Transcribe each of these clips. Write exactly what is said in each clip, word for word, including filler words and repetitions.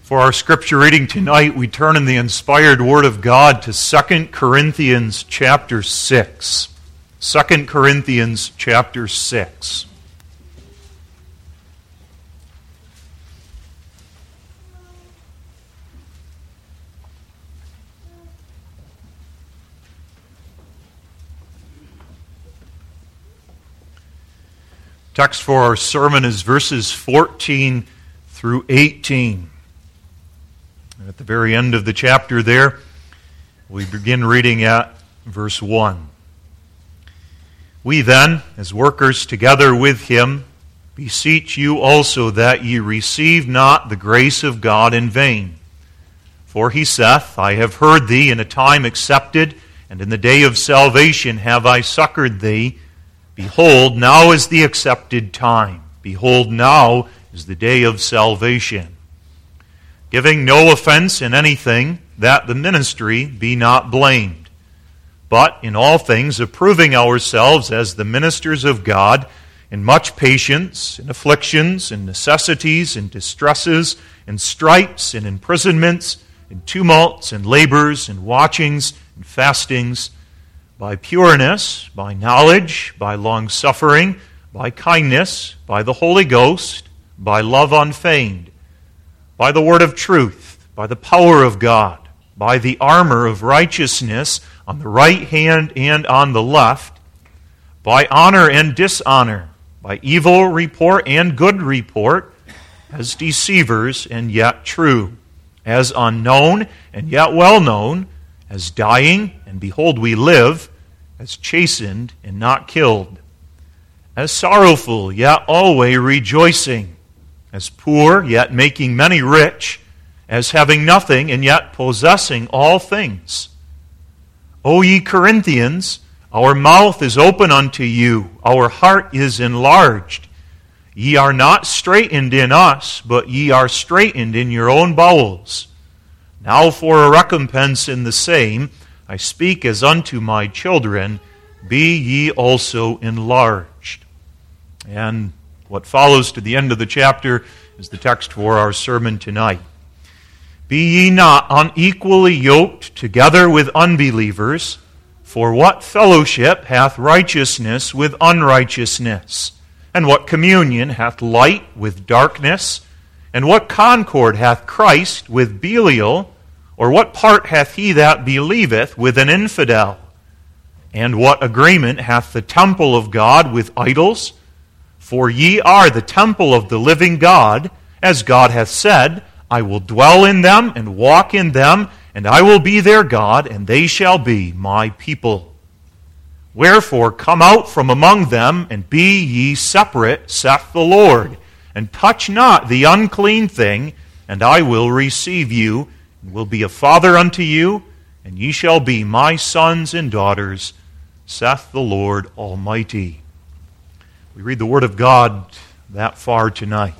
For our scripture reading tonight, we turn in the inspired Word of God to Second Corinthians chapter six. Second Corinthians chapter six. Text for our sermon is verses fourteen through eighteen. At the very end of the chapter there, we begin reading at verse one. We then, as workers together with him, beseech you also that ye receive not the grace of God in vain. For he saith, I have heard thee in a time accepted, and in the day of salvation have I succored thee. Behold, now is the accepted time. Behold, now is the day of salvation. Giving no offense in anything, that the ministry be not blamed, but in all things approving ourselves as the ministers of God, in much patience, in afflictions, in necessities, in distresses, in stripes, in imprisonments, in tumults, in labors, in watchings, in fastings, by pureness, by knowledge, by long-suffering, by kindness, by the Holy Ghost, by love unfeigned, by the word of truth, by the power of God, by the armor of righteousness on the right hand and on the left, by honor and dishonor, by evil report and good report, as deceivers and yet true, as unknown and yet well known, as dying and behold we live, as chastened and not killed, as sorrowful yet always rejoicing, as poor, yet making many rich, as having nothing, and yet possessing all things. O ye Corinthians, our mouth is open unto you, our heart is enlarged. Ye are not straitened in us, but ye are straitened in your own bowels. Now for a recompense in the same, I speak as unto my children, be ye also enlarged. And what follows to the end of the chapter is the text for our sermon tonight. Be ye not unequally yoked together with unbelievers, for what fellowship hath righteousness with unrighteousness? And what communion hath light with darkness? And what concord hath Christ with Belial? Or what part hath he that believeth with an infidel? And what agreement hath the temple of God with idols? For ye are the temple of the living God, as God hath said, I will dwell in them and walk in them, and I will be their God, and they shall be my people. Wherefore come out from among them, and be ye separate, saith the Lord, and touch not the unclean thing, and I will receive you, and will be a father unto you, and ye shall be my sons and daughters, saith the Lord Almighty. We read the Word of God that far tonight.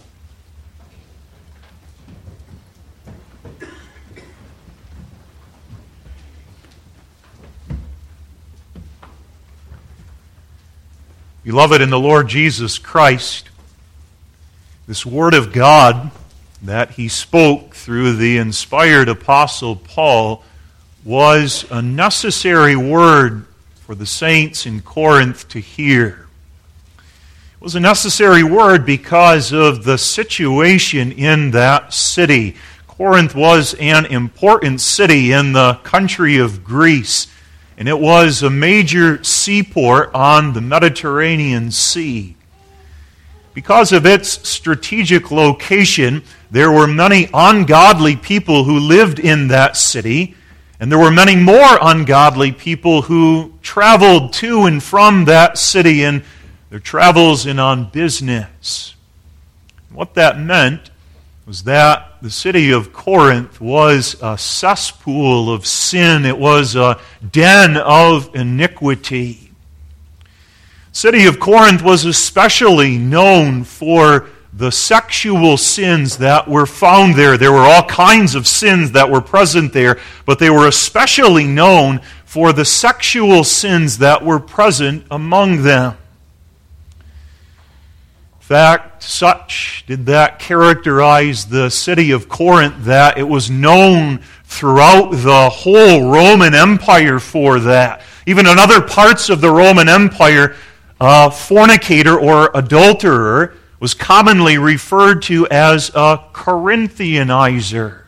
Beloved in the Lord Jesus Christ, this Word of God that He spoke through the inspired Apostle Paul was a necessary word for the saints in Corinth to hear. It was a necessary word because of the situation in that city. Corinth was an important city in the country of Greece, and it was a major seaport on the Mediterranean Sea. Because of its strategic location, there were many ungodly people who lived in that city, and there were many more ungodly people who traveled to and from that city in their travels and on business. What that meant was that the city of Corinth was a cesspool of sin. It was a den of iniquity. The city of Corinth was especially known for the sexual sins that were found there. There were all kinds of sins that were present there, but they were especially known for the sexual sins that were present among them. fact, such did that characterize the city of Corinth that it was known throughout the whole Roman Empire for that. Even in other parts of the Roman Empire, a fornicator or adulterer was commonly referred to as a Corinthianizer.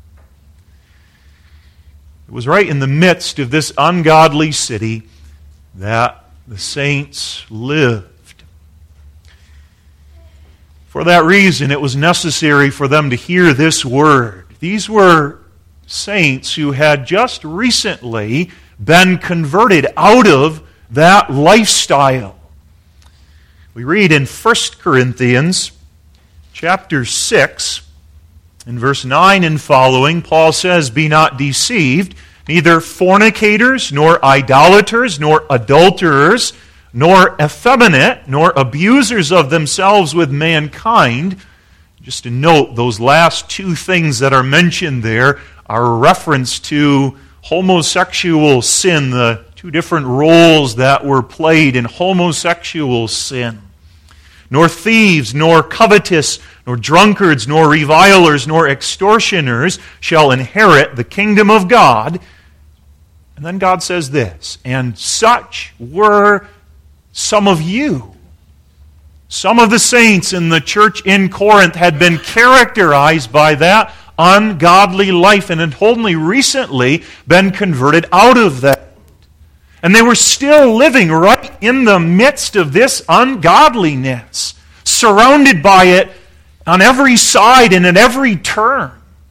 It was right in the midst of this ungodly city that the saints lived. For that reason, it was necessary for them to hear this word. These were saints who had just recently been converted out of that lifestyle. We read in First Corinthians chapter six, in verse nine and following, Paul says, "Be not deceived, neither fornicators, nor idolaters, nor adulterers, nor effeminate, nor abusers of themselves with mankind." Just to note, those last two things that are mentioned there are a reference to homosexual sin, the two different roles that were played in homosexual sin. "Nor thieves, nor covetous, nor drunkards, nor revilers, nor extortioners shall inherit the kingdom of God." And then God says this, "And such were some of you." Some of the saints in the church in Corinth had been characterized by that ungodly life and had only recently been converted out of that. And they were still living right in the midst of this ungodliness, surrounded by it on every side and at every turn.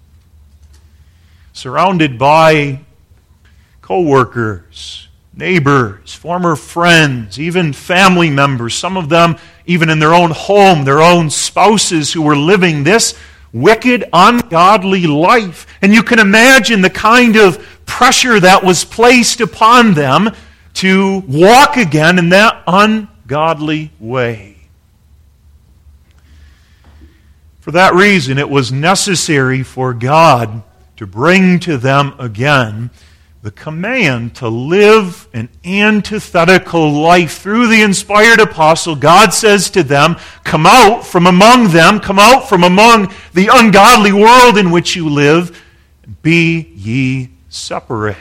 Surrounded by co-workers, neighbors, former friends, even family members, some of them even in their own home, their own spouses who were living this wicked, ungodly life. And you can imagine the kind of pressure that was placed upon them to walk again in that ungodly way. For that reason, it was necessary for God to bring to them again the command to live an antithetical life. Through the inspired apostle, God says to them, "Come out from among them, come out from among the ungodly world in which you live, and be ye separate."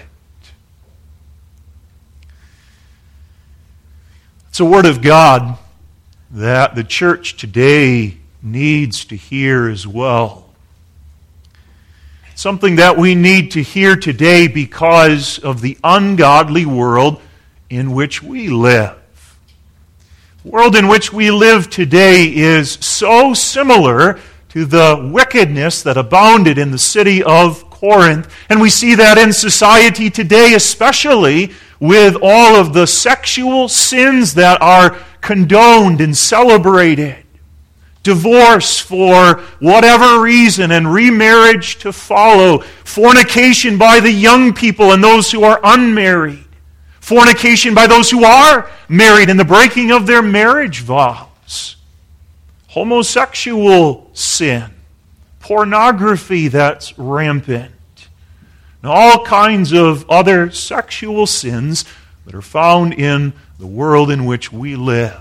It's a word of God that the church today needs to hear as well. Something that we need to hear today because of the ungodly world in which we live. The world in which we live today is so similar to the wickedness that abounded in the city of Corinth. And we see that in society today, especially with all of the sexual sins that are condoned and celebrated. Divorce for whatever reason and remarriage to follow. Fornication by the young people and those who are unmarried. Fornication by those who are married and the breaking of their marriage vows. Homosexual sin. Pornography that's rampant. And all kinds of other sexual sins that are found in the world in which we live.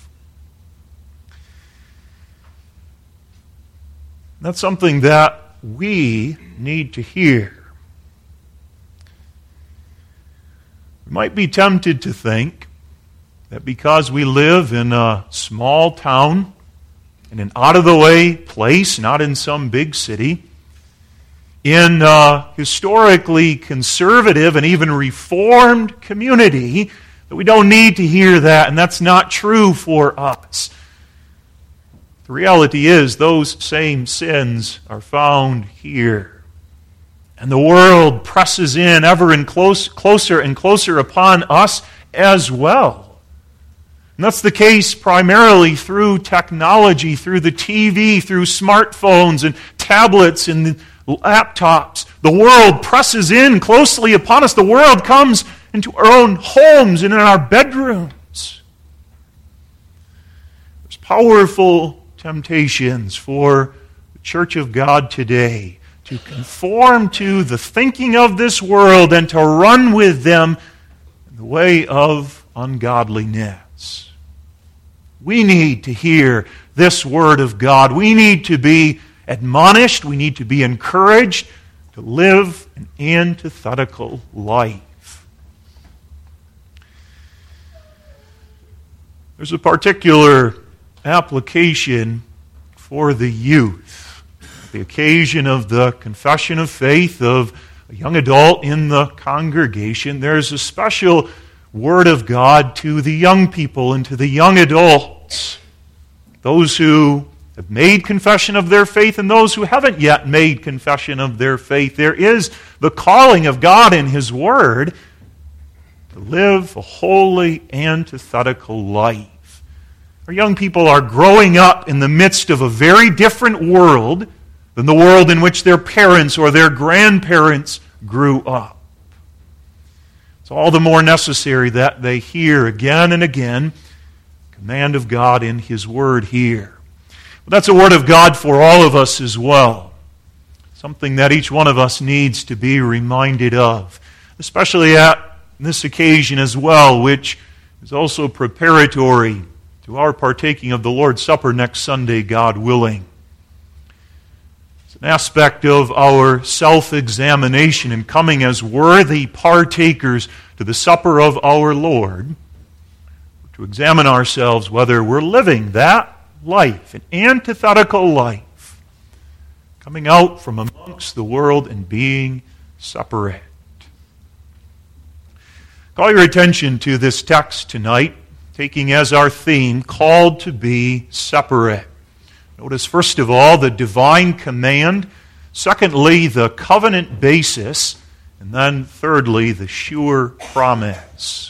That's something that we need to hear. We might be tempted to think that because we live in a small town, in an out-of-the-way place, not in some big city, in a historically conservative and even reformed community, that we don't need to hear that, and that's not true for us. The reality is, those same sins are found here. And the world presses in ever and close, closer and closer upon us as well. And that's the case primarily through technology, through the T V, through smartphones and tablets and laptops. The world presses in closely upon us. The world comes into our own homes and in our bedrooms. There's powerful temptations for the church of God today to conform to the thinking of this world and to run with them in the way of ungodliness. We need to hear this Word of God. We need to be admonished. We need to be encouraged to live an antithetical life. There's a particular application for the youth. The occasion of the confession of faith of a young adult in the congregation, there's a special Word of God to the young people and to the young adults. Those who have made confession of their faith and those who haven't yet made confession of their faith. There is the calling of God in His Word to live a holy, antithetical life. Our young people are growing up in the midst of a very different world than the world in which their parents or their grandparents grew up. It's all the more necessary that they hear again and again the command of God in His Word here. But that's a word of God for all of us as well. Something that each one of us needs to be reminded of, especially at this occasion as well, which is also preparatory to our partaking of the Lord's Supper next Sunday, God willing. It's an aspect of our self-examination in coming as worthy partakers to the supper of our Lord, to examine ourselves whether we're living that life, an antithetical life, coming out from amongst the world and being separate. Call your attention to this text tonight, taking as our theme, called to be separate. Notice, first of all, the divine command, secondly, the covenant basis, and then thirdly, the sure promise.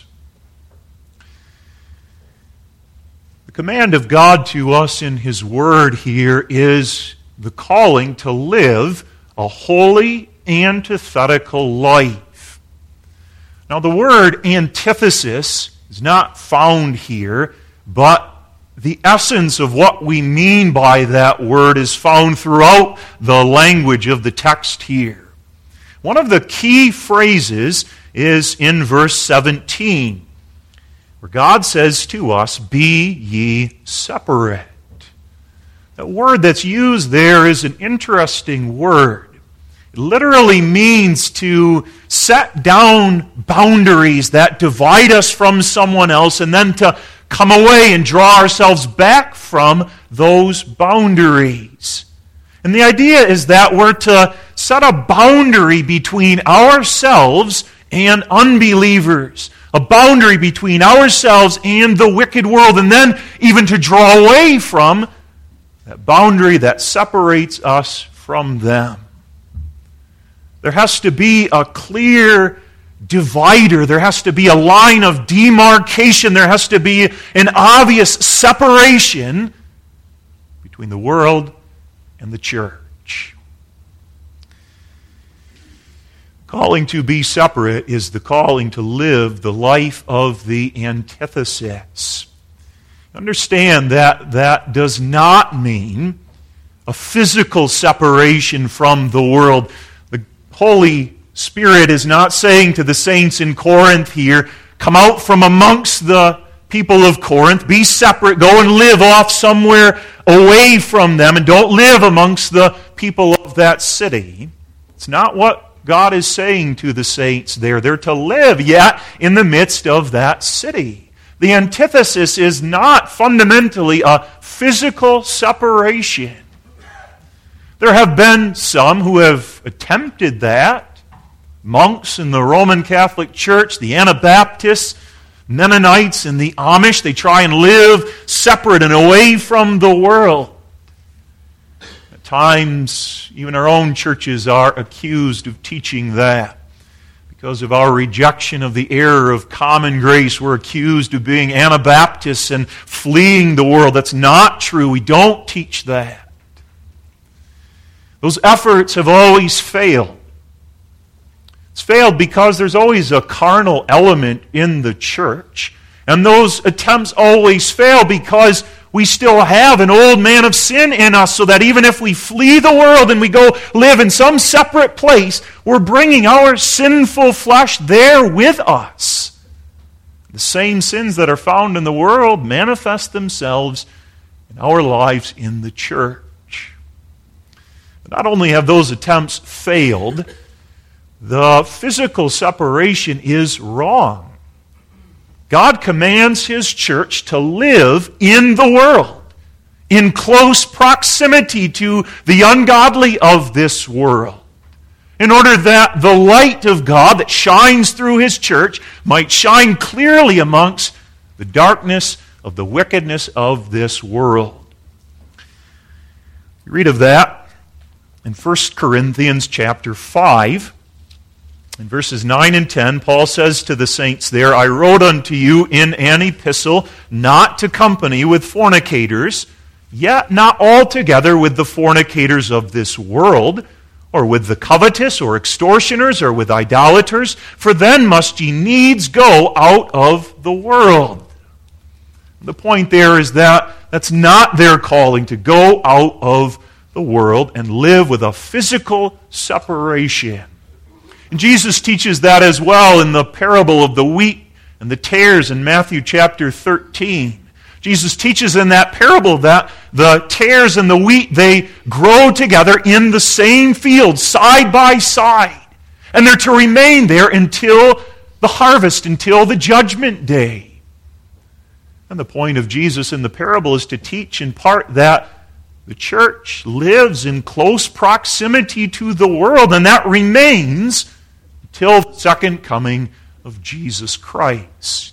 The command of God to us in His Word here is the calling to live a holy, antithetical life. Now, the word antithesis is not found here, but the essence of what we mean by that word is found throughout the language of the text here. One of the key phrases is in verse seventeen, where God says to us, "Be ye separate." That word that's used there is an interesting word. It literally means to set down boundaries that divide us from someone else and then to come away and draw ourselves back from those boundaries. And the idea is that we're to set a boundary between ourselves and unbelievers, a boundary between ourselves and the wicked world, and then even to draw away from that boundary that separates us from them. There has to be a clear divider. There has to be a line of demarcation. There has to be an obvious separation between the world and the church. Calling to be separate is the calling to live the life of the antithesis. Understand that that does not mean a physical separation from the world. The Holy Spirit is not saying to the saints in Corinth here, come out from amongst the people of Corinth, be separate, go and live off somewhere away from them, and don't live amongst the people of that city. It's not what God is saying to the saints there. They're to live yet in the midst of that city. The antithesis is not fundamentally a physical separation. There have been some who have attempted that. Monks in the Roman Catholic Church, the Anabaptists, Mennonites, and the Amish, they try and live separate and away from the world. At times, even our own churches are accused of teaching that. Because of our rejection of the error of common grace, we're accused of being Anabaptists and fleeing the world. That's not true. We don't teach that. Those efforts have always failed. It's failed because there's always a carnal element in the church. And those attempts always fail because we still have an old man of sin in us, so that even if we flee the world and we go live in some separate place, we're bringing our sinful flesh there with us. The same sins that are found in the world manifest themselves in our lives in the church. But not only have those attempts failed, the physical separation is wrong. God commands His church to live in the world, in close proximity to the ungodly of this world, in order that the light of God that shines through His church might shine clearly amongst the darkness of the wickedness of this world. We read of that in First Corinthians chapter five. In verses nine and ten, Paul says to the saints there, I wrote unto you in an epistle not to company with fornicators, yet not altogether with the fornicators of this world, or with the covetous, or extortioners, or with idolaters, for then must ye needs go out of the world. The point there is that that's not their calling to go out of the world and live with a physical separation. And Jesus teaches that as well in the parable of the wheat and the tares in Matthew chapter thirteen. Jesus teaches in that parable that the tares and the wheat, they grow together in the same field, side by side. And they're to remain there until the harvest, until the judgment day. And the point of Jesus in the parable is to teach in part that the church lives in close proximity to the world, and that remains until the second coming of Jesus Christ.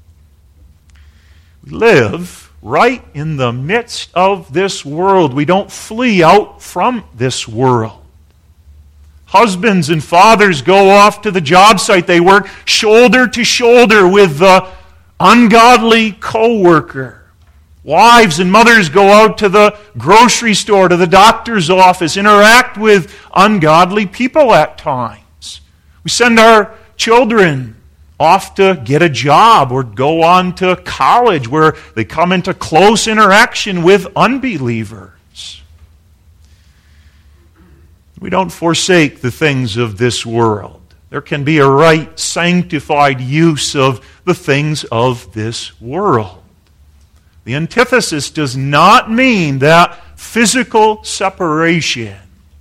We live right in the midst of this world. We don't flee out from this world. Husbands and fathers go off to the job site. They work shoulder to shoulder with the ungodly co-worker. Wives and mothers go out to the grocery store, to the doctor's office, interact with ungodly people at times. We send our children off to get a job or go on to college where they come into close interaction with unbelievers. We don't forsake the things of this world. There can be a right, sanctified use of the things of this world. The antithesis does not mean that physical separation.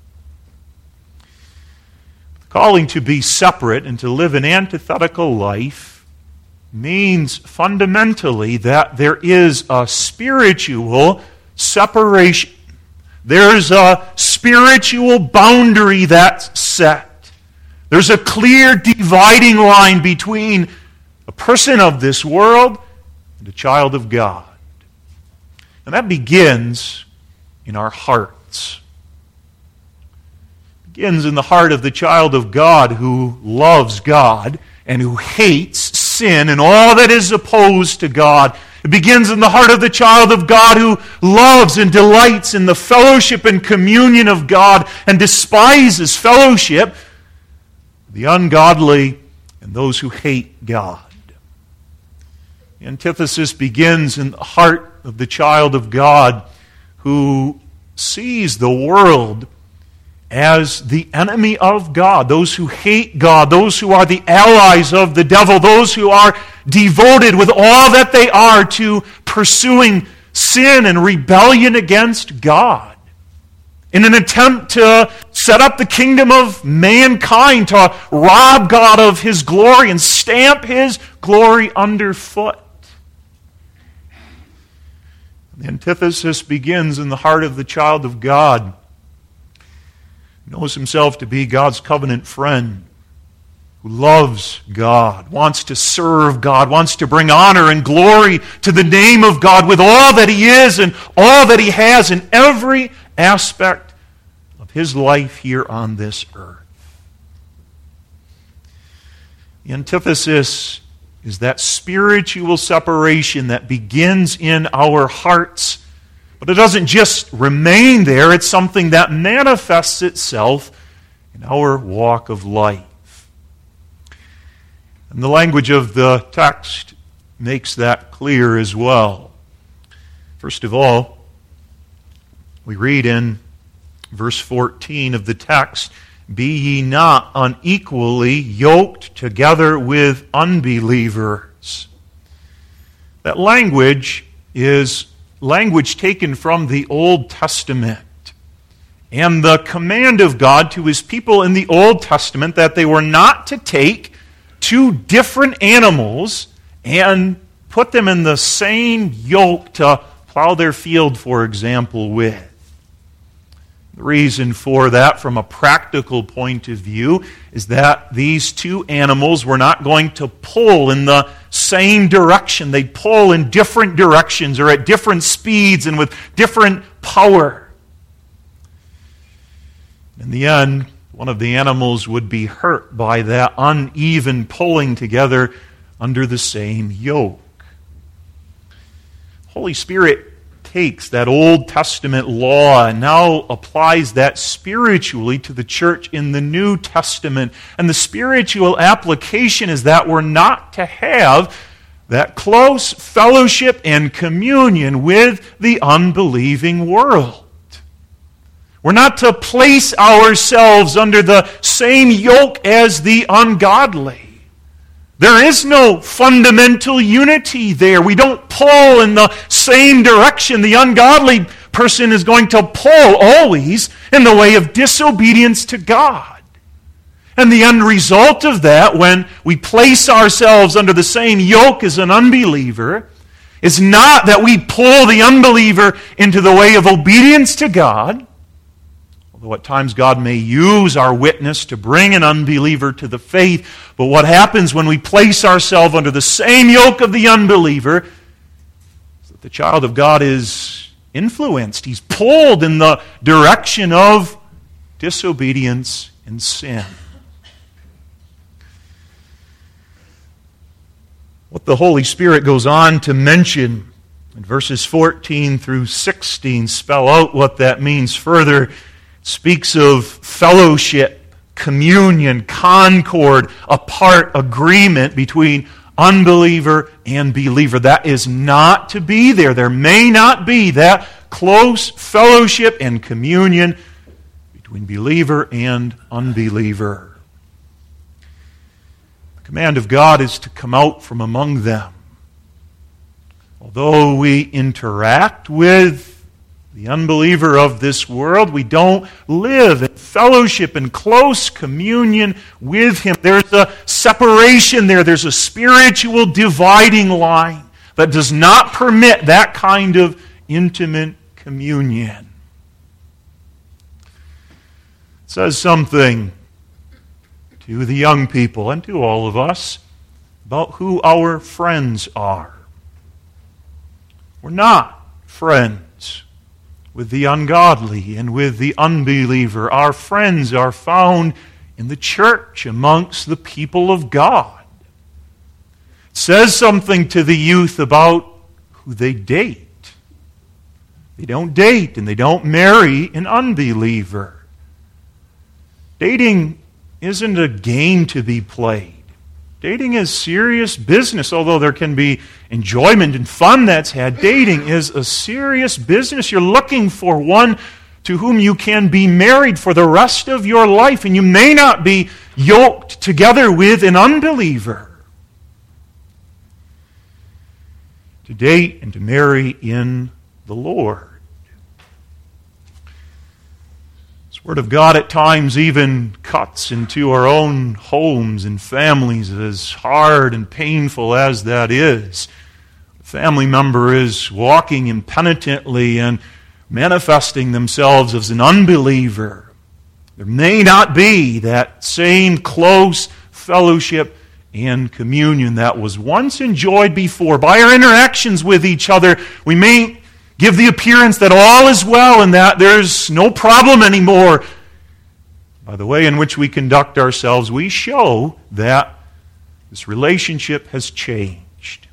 Calling to be separate and to live an antithetical life means fundamentally that there is a spiritual separation. There's a spiritual boundary that's set. There's a clear dividing line between a person of this world and a child of God. And that begins in our hearts. Begins in the heart of the child of God who loves God and who hates sin and all that is opposed to God. It begins in the heart of the child of God who loves and delights in the fellowship and communion of God and despises fellowship, the ungodly and those who hate God. The antithesis begins in the heart of the child of God who sees the world as the enemy of God, those who hate God, those who are the allies of the devil, those who are devoted with all that they are to pursuing sin and rebellion against God, in an attempt to set up the kingdom of mankind, to rob God of His glory and stamp His glory underfoot. The antithesis begins in the heart of the child of God, knows himself to be God's covenant friend, who loves God, wants to serve God, wants to bring honor and glory to the name of God with all that he is and all that he has in every aspect of his life here on this earth. The antithesis is that spiritual separation that begins in our hearts. But it doesn't just remain there. It's something that manifests itself in our walk of life. And the language of the text makes that clear as well. First of all, we read in verse fourteen of the text, "Be ye not unequally yoked together with unbelievers." That language is language taken from the Old Testament. And the command of God to His people in the Old Testament that they were not to take two different animals and put them in the same yoke to plow their field, for example, with. The reason for that, from a practical point of view, is that these two animals were not going to pull in the same direction. They'd pull in different directions or at different speeds and with different power. In the end, one of the animals would be hurt by that uneven pulling together under the same yoke. Holy Spirit takes that Old Testament law and now applies that spiritually to the church in the New Testament. And the spiritual application is that we're not to have that close fellowship and communion with the unbelieving world. We're not to place ourselves under the same yoke as the ungodly. There is no fundamental unity there. We don't pull in the same direction. The ungodly person is going to pull always in the way of disobedience to God. And the end result of that, when we place ourselves under the same yoke as an unbeliever, is not that we pull the unbeliever into the way of obedience to God, although at times God may use our witness to bring an unbeliever to the faith. But what happens when we place ourselves under the same yoke of the unbeliever is that the child of God is influenced. He's pulled in the direction of disobedience and sin. What the Holy Spirit goes on to mention in verses fourteen through sixteen spell out what that means further. Speaks of fellowship, communion, concord, apart agreement between unbeliever and believer. That is not to be there. There may not be that close fellowship and communion between believer and unbeliever. The command of God is to come out from among them. Although we interact with the unbeliever of this world, we don't live in fellowship and close communion with him. There's a separation there. There's a spiritual dividing line that does not permit that kind of intimate communion. It says something to the young people and to all of us about who our friends are. We're not friends with the ungodly and with the unbeliever. Our friends are found in the church amongst the people of God. It says something to the youth about who they date. They don't date and they don't marry an unbeliever. Dating isn't a game to be played. Dating is serious business, although there can be enjoyment and fun that's had. Dating is a serious business. You're looking for one to whom you can be married for the rest of your life, and you may not be yoked together with an unbeliever. To date and to marry in the Lord. Word of God at times even cuts into our own homes and families, as hard and painful as that is. A family member is walking impenitently and manifesting themselves as an unbeliever. There may not be that same close fellowship and communion that was once enjoyed before. By our interactions with each other, we may give the appearance that all is well and that there's no problem anymore. By the way in which we conduct ourselves, we show that this relationship has changed.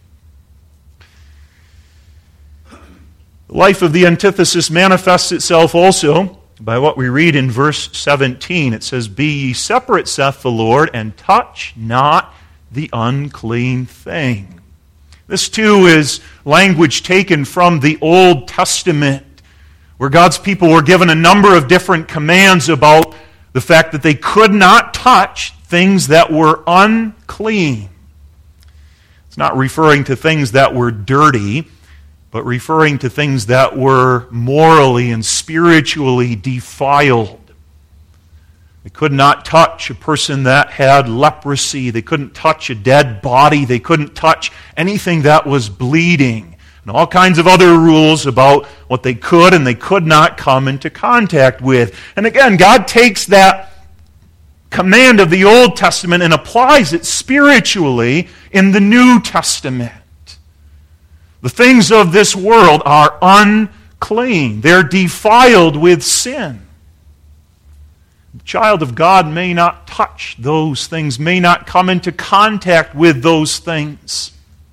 The life of the antithesis manifests itself also by what we read in verse seventeen. It says, "Be ye separate, saith the Lord, and touch not the unclean thing." This too is language taken from the Old Testament, where God's people were given a number of different commands about the fact that they could not touch things that were unclean. It's not referring to things that were dirty, but referring to things that were morally and spiritually defiled. They could not touch a person that had leprosy. They couldn't touch a dead body. They couldn't touch anything that was bleeding. And all kinds of other rules about what they could and they could not come into contact with. And again, God takes that command of the Old Testament and applies it spiritually in the New Testament. The things of this world are unclean. They're defiled with sin. The child of God may not touch those things, may not come into contact with those things.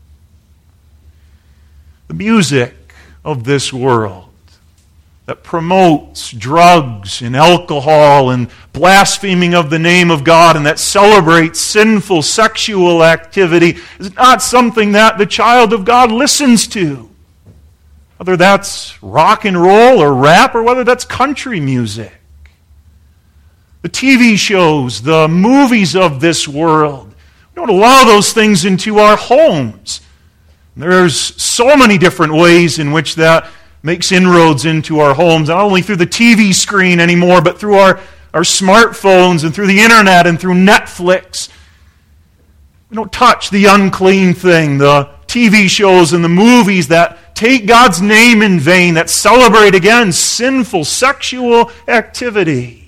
The music of this world that promotes drugs and alcohol and blaspheming of the name of God and that celebrates sinful sexual activity is not something that the child of God listens to. Whether that's rock and roll or rap or whether that's country music. The T V shows, the movies of this world, we don't allow those things into our homes. There's so many different ways in which that makes inroads into our homes, not only through the T V screen anymore, but through our, our smartphones and through the internet and through Netflix. We don't touch the unclean thing, the T V shows and the movies that take God's name in vain, that celebrate, again, sinful sexual activity.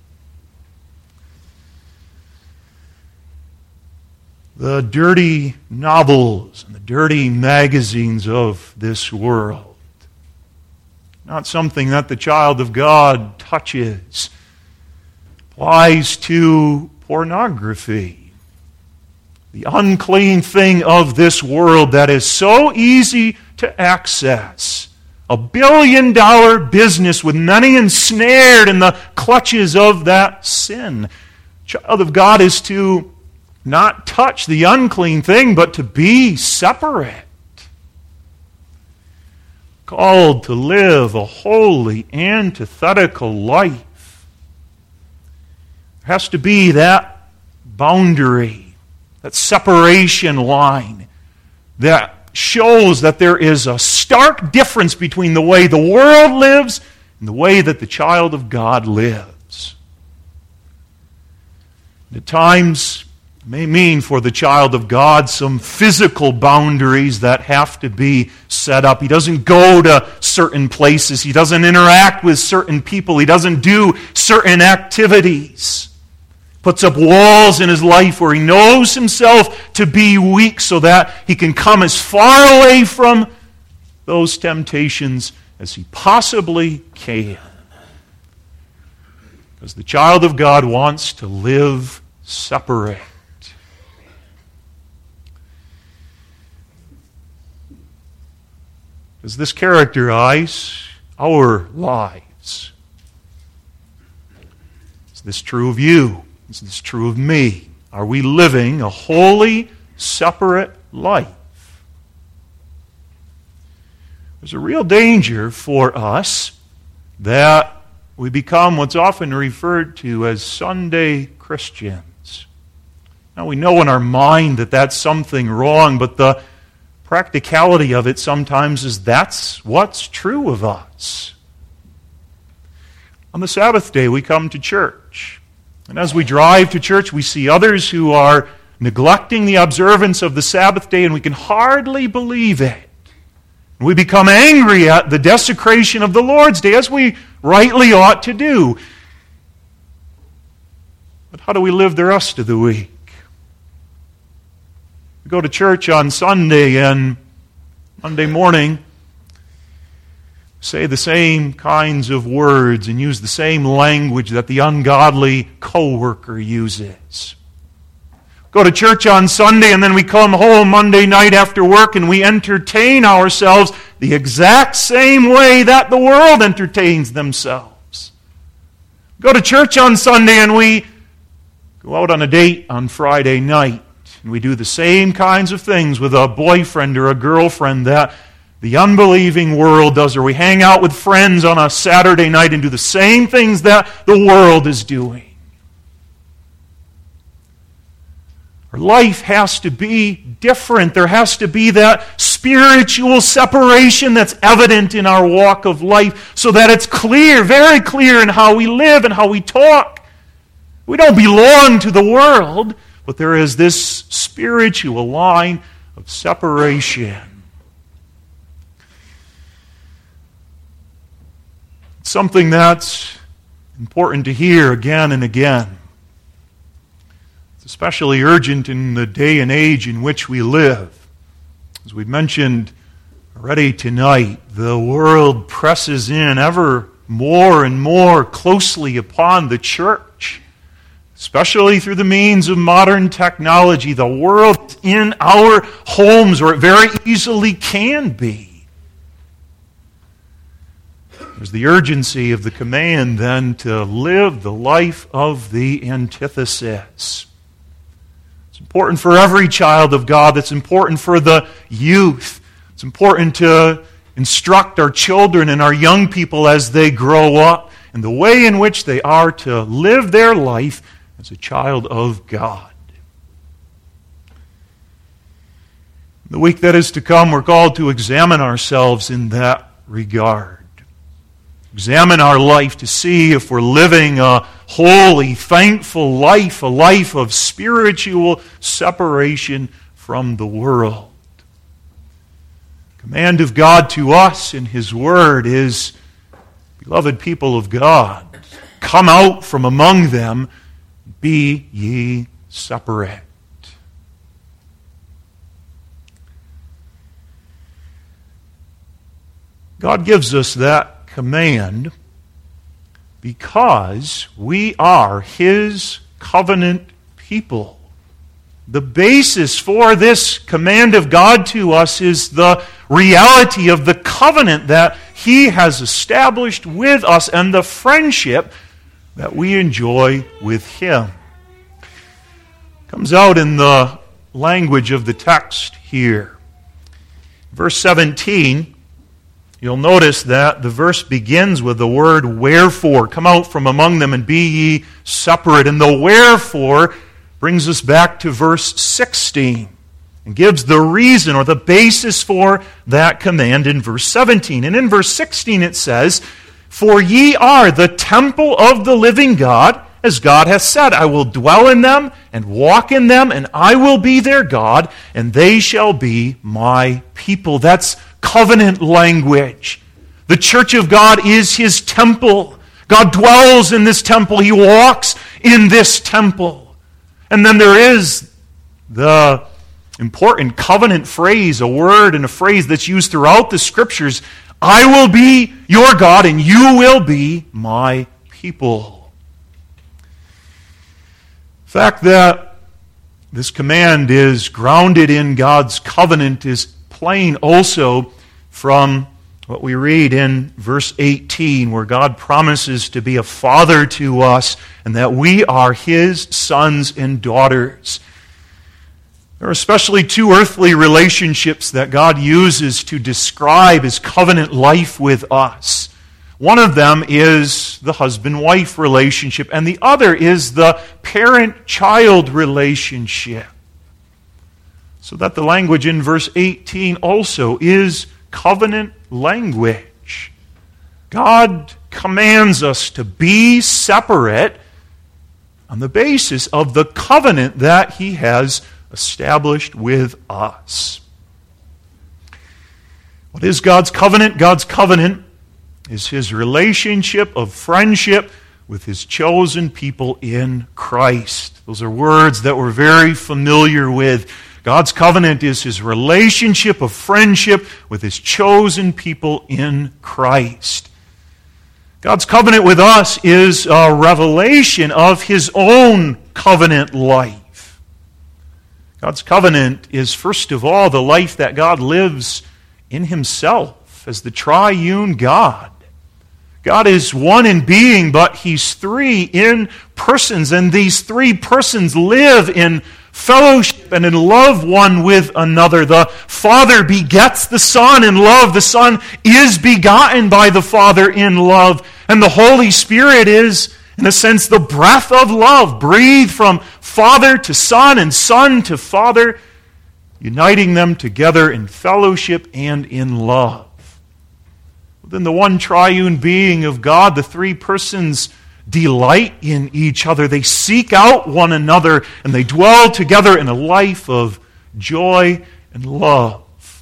The dirty novels and the dirty magazines of this world. Not something that the child of God touches. Applies to pornography. The unclean thing of this world that is so easy to access. A billion dollar business with many ensnared in the clutches of that sin. The child of God is to not touch the unclean thing, but to be separate. Called to live a holy, antithetical life. There has to be that boundary, that separation line that shows that there is a stark difference between the way the world lives and the way that the child of God lives. And at times, may mean for the child of God some physical boundaries that have to be set up. He doesn't go to certain places. He doesn't interact with certain people. He doesn't do certain activities. Puts up walls in his life where he knows himself to be weak so that he can come as far away from those temptations as he possibly can. Because the child of God wants to live separate. Does this characterize our lives? Is this true of you? Is this true of me? Are we living a holy, separate life? There's a real danger for us that we become what's often referred to as Sunday Christians. Now, we know in our mind that that's something wrong, but the practicality of it sometimes is that's what's true of us. On the Sabbath day, we come to church. And as we drive to church, we see others who are neglecting the observance of the Sabbath day, and we can hardly believe it. We become angry at the desecration of the Lord's day, as we rightly ought to do. But how do we live the rest of the week? We go to church on Sunday and Monday morning, say the same kinds of words and use the same language that the ungodly coworker uses. Go to church on Sunday and then we come home Monday night after work and we entertain ourselves the exact same way that the world entertains themselves. Go to church on Sunday and we go out on a date on Friday night. And we do the same kinds of things with a boyfriend or a girlfriend that the unbelieving world does. Or we hang out with friends on a Saturday night and do the same things that the world is doing. Our life has to be different. There has to be that spiritual separation that's evident in our walk of life so that it's clear, very clear in how we live and how we talk. We don't belong to the world, but there is this spiritual line of separation. It's something that's important to hear again and again. It's especially urgent in the day and age in which we live. As we mentioned already tonight, the world presses in ever more and more closely upon the church, especially through the means of modern technology. The world is in our homes, or it very easily can be. There's the urgency of the command then to live the life of the antithesis. It's important for every child of God. It's important for the youth. It's important to instruct our children and our young people as they grow up in the way in which they are to live their life as a child of God. The week that is to come, we're called to examine ourselves in that regard. Examine our life to see if we're living a holy, thankful life, a life of spiritual separation from the world. The command of God to us in His Word is, beloved people of God, come out from among them, be ye separate. God gives us that command because we are His covenant people. The basis for this command of God to us is the reality of the covenant that He has established with us and the friendship that we enjoy with Him. It comes out in the language of the text here. Verse seventeen, you'll notice that the verse begins with the word wherefore. Come out from among them and be ye separate. And the wherefore brings us back to verse sixteen and gives the reason or the basis for that command in verse seventeen. And in verse sixteen it says, for ye are the temple of the living God, as God hath said, I will dwell in them and walk in them, and I will be their God, and they shall be my people. That's covenant language. The church of God is His temple. God dwells in this temple. He walks in this temple. And then there is the important covenant phrase, a word and a phrase that's used throughout the Scriptures. I will be your God, and you will be my people. The fact that this command is grounded in God's covenant is plain also from what we read in verse eighteen, where God promises to be a father to us and that we are His sons and daughters. There are especially two earthly relationships that God uses to describe His covenant life with us. One of them is the husband-wife relationship, and the other is the parent-child relationship. So that the language in verse eighteen also is covenant language. God commands us to be separate on the basis of the covenant that He has established with us. What is God's covenant? God's covenant is His relationship of friendship with His chosen people in Christ. Those are words that we're very familiar with. God's covenant is His relationship of friendship with His chosen people in Christ. God's covenant with us is a revelation of His own covenant life. God's covenant is, first of all, the life that God lives in Himself as the triune God. God is one in being, but He's three in persons, and these three persons live in fellowship and in love one with another. The Father begets the Son in love. The Son is begotten by the Father in love. And the Holy Spirit is In a sense, the breath of love breathed from Father to Son and Son to Father, uniting them together in fellowship and in love. Within the one triune being of God, the three persons delight in each other. They seek out one another, and they dwell together in a life of joy and love.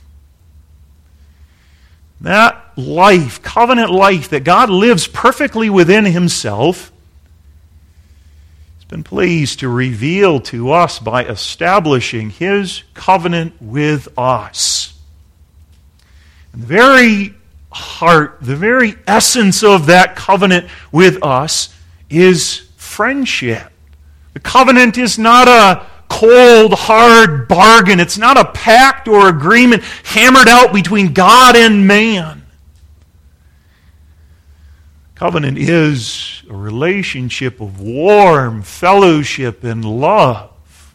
That life, covenant life that God lives perfectly within himself, has been pleased to reveal to us by establishing his covenant with us. And the very heart, the very essence of that covenant with us is friendship. The covenant is not a cold, hard bargain. It's not a pact or agreement hammered out between God and man. Covenant is a relationship of warm fellowship and love.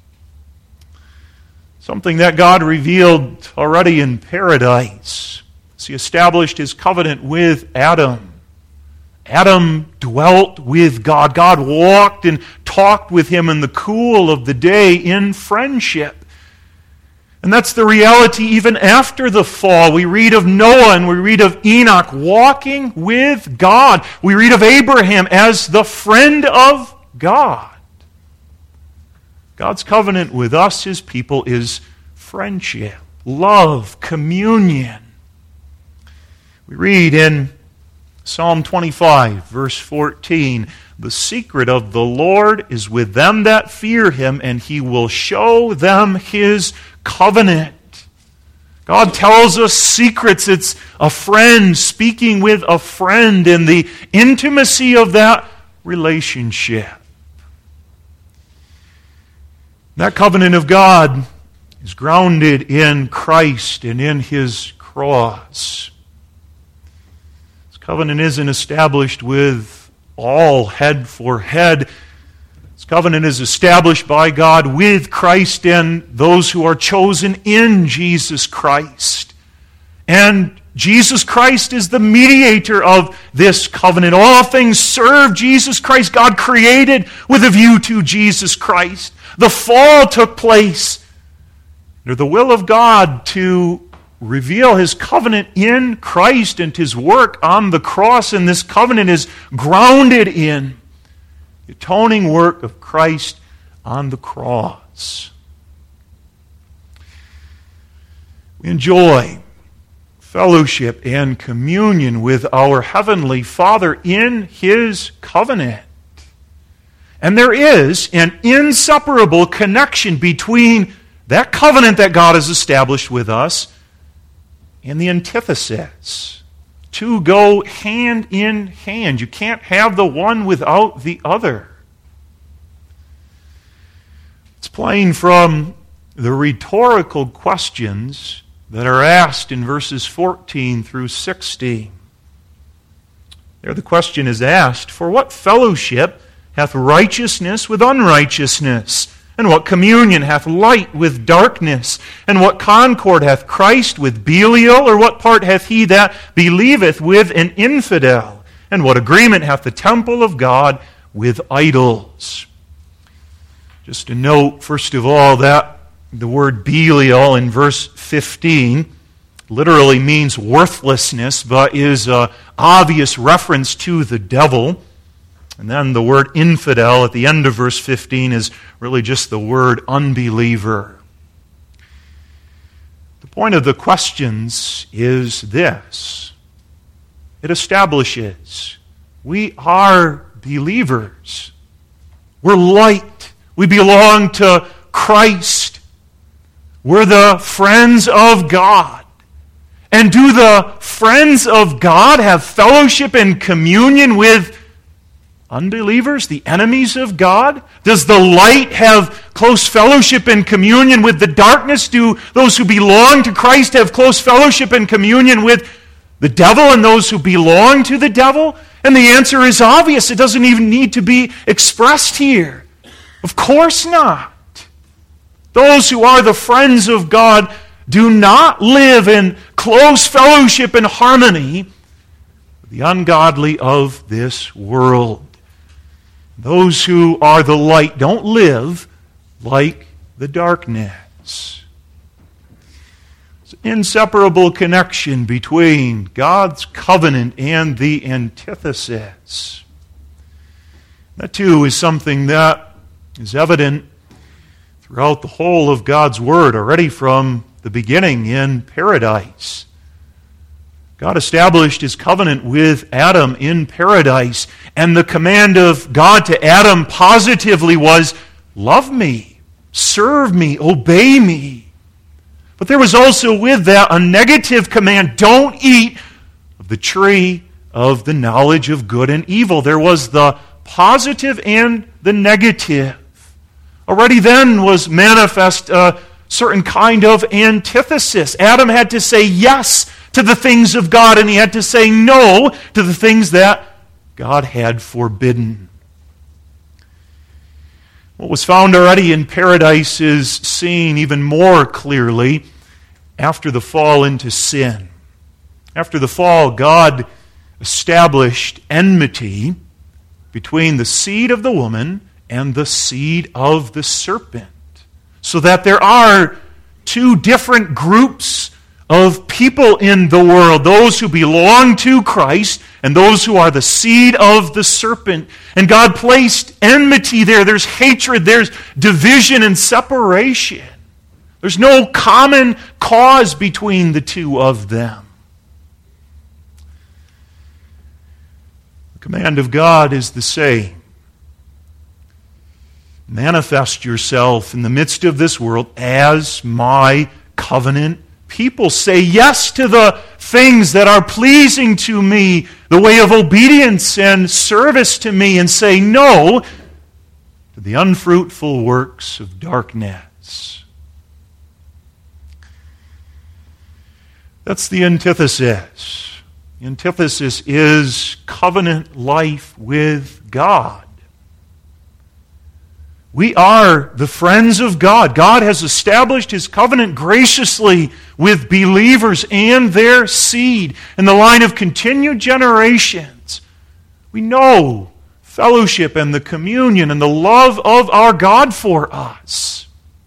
Something that God revealed already in paradise as he established his covenant with Adam. Adam dwelt with God. God walked and talked with him in the cool of the day in friendship. And that's the reality even after the fall. We read of Noah and we read of Enoch walking with God. We read of Abraham as the friend of God. God's covenant with us, his people, is friendship, love, communion. We read in Psalm twenty-five, verse fourteen, "The secret of the Lord is with them that fear him, and he will show them his covenant." God tells us secrets. It's a friend speaking with a friend in the intimacy of that relationship. That covenant of God is grounded in Christ and in his cross. Covenant isn't established with all head for head. This covenant is established by God with Christ and those who are chosen in Jesus Christ. And Jesus Christ is the mediator of this covenant. All things serve Jesus Christ. God created with a view to Jesus Christ. The fall took place under the will of God to reveal his covenant in Christ and his work on the cross, and this covenant is grounded in the atoning work of Christ on the cross. We enjoy fellowship and communion with our Heavenly Father in his covenant. And there is an inseparable connection between that covenant that God has established with us and the antithesis. Two go hand in hand. You can't have the one without the other. It's plain from the rhetorical questions that are asked in verses fourteen through sixteen. There the question is asked, "For what fellowship hath righteousness with unrighteousness? And what communion hath light with darkness? And what concord hath Christ with Belial? Or what part hath he that believeth with an infidel? And what agreement hath the temple of God with idols?" Just a note, first of all, that the word Belial in verse fifteen literally means worthlessness, but is an obvious reference to the devil. And then the word infidel at the end of verse fifteen is really just the word unbeliever. The point of the questions is this. It establishes we are believers. We're light. We belong to Christ. We're the friends of God. And do the friends of God have fellowship and communion with unbelievers, the enemies of God? Does the light have close fellowship and communion with the darkness? Do those who belong to Christ have close fellowship and communion with the devil and those who belong to the devil? And the answer is obvious. It doesn't even need to be expressed here. Of course not. Those who are the friends of God do not live in close fellowship and harmony with the ungodly of this world. Those who are the light don't live like the darkness. There's an inseparable connection between God's covenant and the antithesis. That too is something that is evident throughout the whole of God's Word, already from the beginning in paradise. God established His covenant with Adam in paradise, and the command of God to Adam positively was, love me, serve me, obey me. But there was also with that a negative command, don't eat of the tree of the knowledge of good and evil. There was the positive and the negative. Already then was manifest a certain kind of antithesis. Adam had to say yes to the things of God, and he had to say no to the things that God had forbidden. What was found already in paradise is seen even more clearly after the fall into sin. After the fall, God established enmity between the seed of the woman and the seed of the serpent, so that there are two different groups of people in the world, those who belong to Christ and those who are the seed of the serpent. And God placed enmity there. There's hatred, there's division and separation. There's no common cause between the two of them. The command of God is the same. Manifest yourself in the midst of this world as my covenant people. Say yes to the things that are pleasing to me, the way of obedience and service to me, and say no to the unfruitful works of darkness. That's the antithesis. The antithesis is covenant life with God. We are the friends of God. God has established His covenant graciously with believers and their seed in the line of continued generations. We know fellowship and the communion and the love of our God for us.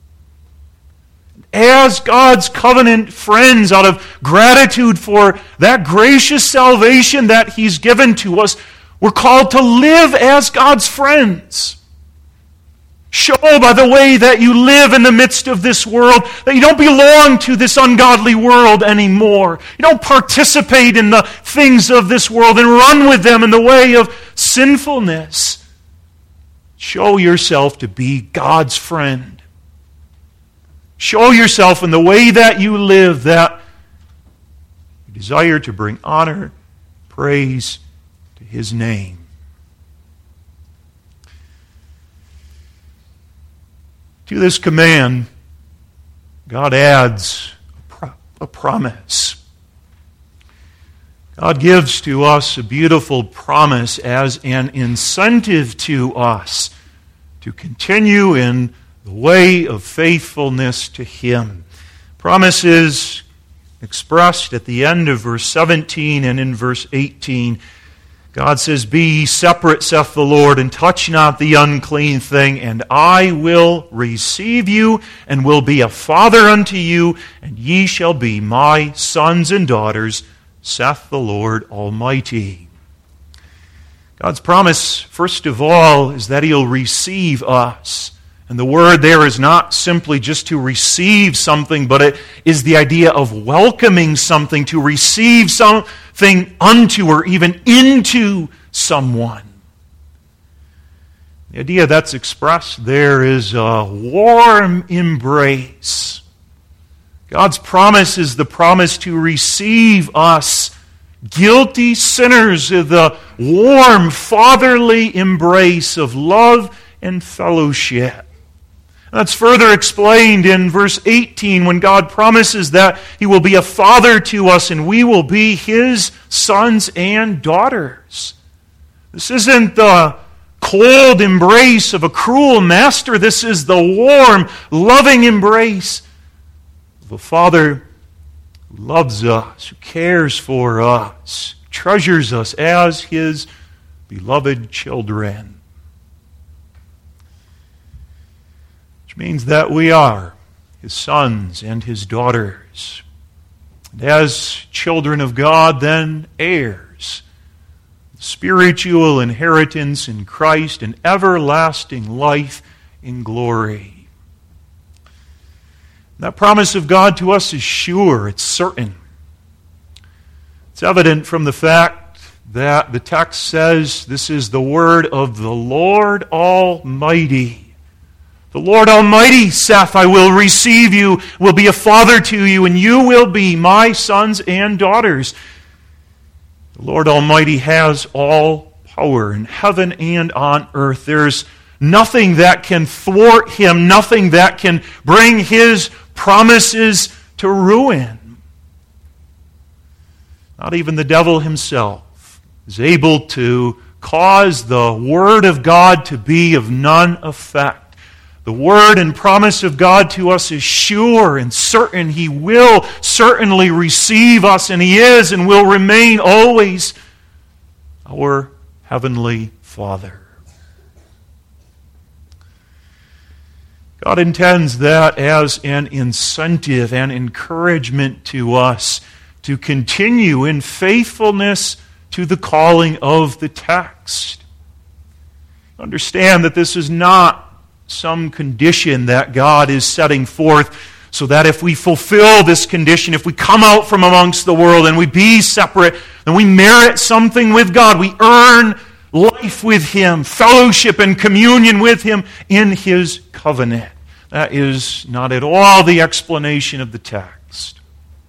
As God's covenant friends, out of gratitude for that gracious salvation that He's given to us, we're called to live as God's friends. Show by the way that you live in the midst of this world that you don't belong to this ungodly world anymore. You don't participate in the things of this world and run with them in the way of sinfulness. Show yourself to be God's friend. Show yourself in the way that you live that you desire to bring honor, praise to His name. To this command, God adds a, pro- a promise. God gives to us a beautiful promise as an incentive to us to continue in the way of faithfulness to Him. Promise is expressed at the end of verse seventeen and in verse eighteen. God says, "Be ye separate, saith the Lord, and touch not the unclean thing, and I will receive you, and will be a father unto you, and ye shall be my sons and daughters, saith the Lord Almighty." God's promise, first of all, is that He'll receive us. And the word there is not simply just to receive something, but it is the idea of welcoming something, to receive something unto or even into someone. The idea that's expressed there is a warm embrace. God's promise is the promise to receive us, guilty sinners, in the warm, fatherly embrace of love and fellowship. That's further explained in verse eighteen when God promises that He will be a father to us and we will be His sons and daughters. This isn't the cold embrace of a cruel master. This is the warm, loving embrace of a Father who loves us, who cares for us, treasures us as His beloved children. which means that we are His sons and His daughters. And as children of God, then heirs, spiritual inheritance in Christ and everlasting life in glory. That promise of God to us is sure, it's certain. It's evident from the fact that the text says this is the word of the Lord Almighty. The Lord Almighty saith, I will receive you, will be a father to you, and you will be my sons and daughters. The Lord Almighty has all power in heaven and on earth. There's nothing that can thwart Him, nothing that can bring His promises to ruin. Not even the devil himself is able to cause the Word of God to be of none effect. The Word and promise of God to us is sure and certain. He will certainly receive us, and He is and will remain always our Heavenly Father. God intends that as an incentive and encouragement to us to continue in faithfulness to the calling of the text. Understand that this is not some condition that God is setting forth so that if we fulfill this condition, if we come out from amongst the world and we be separate, then we merit something with God. We earn life with Him, fellowship and communion with Him in His covenant. That is not at all the explanation of the text.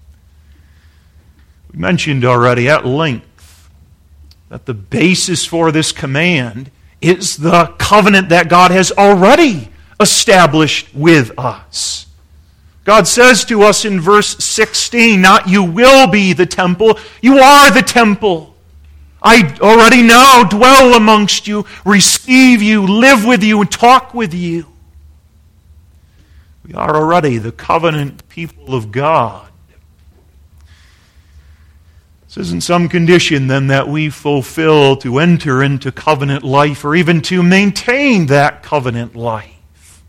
We mentioned already at length that the basis for this command is the covenant that God has already established with us. God says to us in verse sixteen, not you will be the temple, you are the temple. I already now dwell amongst you, receive you, live with you, and talk with you. We are already the covenant people of God. This isn't some condition then that we fulfill to enter into covenant life or even to maintain that covenant life.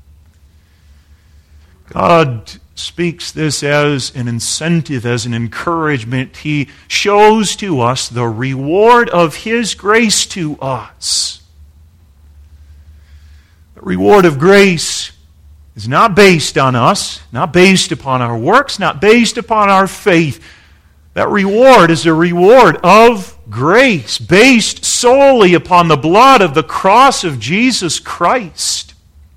God speaks this as an incentive, as an encouragement. He shows to us the reward of His grace to us. The reward of grace is not based on us, not based upon our works, not based upon our faith. That reward is a reward of grace, based solely upon the blood of the cross of Jesus Christ.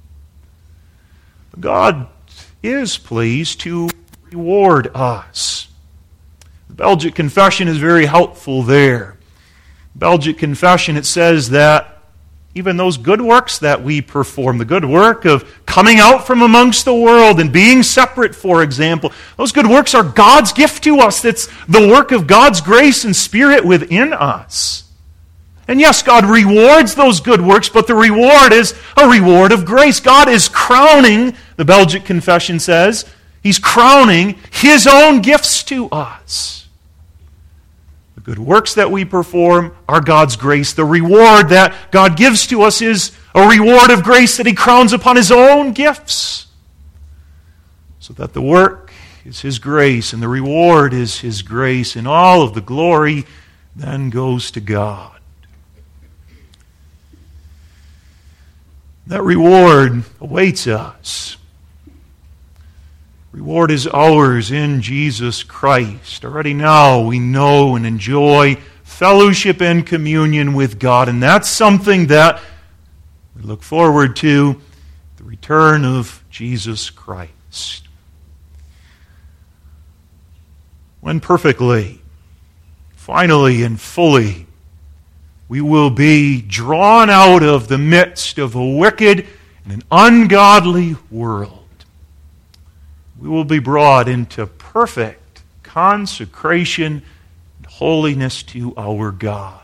God is pleased to reward us. The Belgic Confession is very helpful there. Belgic Confession, it says that even those good works that we perform, the good work of coming out from amongst the world and being separate, for example, those good works are God's gift to us. It's the work of God's grace and Spirit within us. And yes, God rewards those good works, but the reward is a reward of grace. God is crowning, the Belgic Confession says, He's crowning His own gifts to us. The good works that we perform are God's grace. The reward that God gives to us is a reward of grace that He crowns upon His own gifts. So that the work is His grace and the reward is His grace, and all of the glory then goes to God. That reward awaits us. Reward is ours in Jesus Christ. Already now we know and enjoy fellowship and communion with God, and that's something that we look forward to, the return of Jesus Christ. When perfectly, finally and fully, we will be drawn out of the midst of a wicked and an ungodly world. We will be brought into perfect consecration and holiness to our God.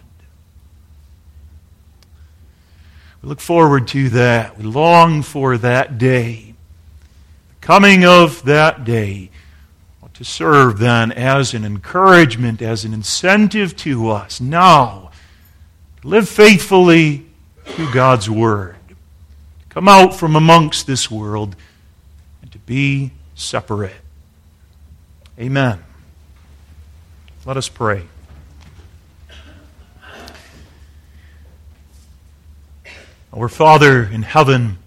We look forward to that. We long for that day. The coming of that day ought to serve then as an encouragement, as an incentive to us now to live faithfully to God's Word, come out from amongst this world and to be separate. Amen. Let us pray. Our Father in heaven,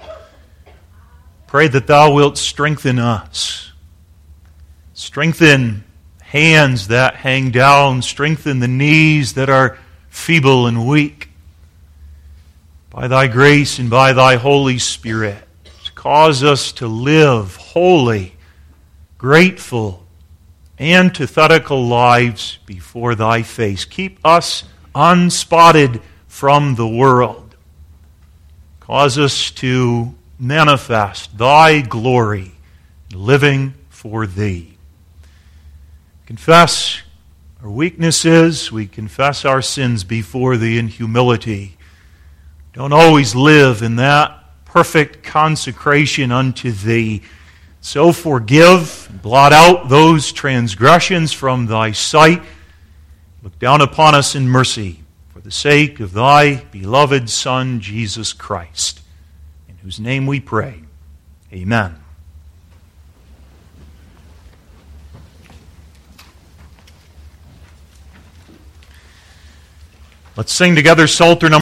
pray that Thou wilt strengthen us. Strengthen hands that hang down. Strengthen the knees that are feeble and weak. By Thy grace and by Thy Holy Spirit, cause us to live holy, grateful, antithetical lives before Thy face. Keep us unspotted from the world. Cause us to manifest Thy glory, living for Thee. Confess our weaknesses. We confess our sins before Thee in humility. Don't always live in that perfect consecration unto Thee. So forgive, blot out those transgressions from Thy sight. Look down upon us in mercy, for the sake of Thy beloved Son, Jesus Christ, in whose name we pray. Amen. Let's sing together Psalter number